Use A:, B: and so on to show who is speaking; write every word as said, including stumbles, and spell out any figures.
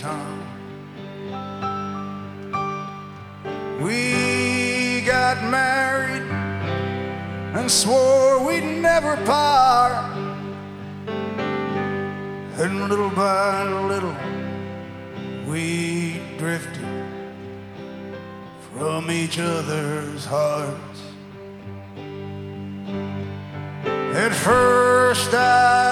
A: tongue. We got married and swore we'd never part, and little by little we drifted from each other's hearts. At first I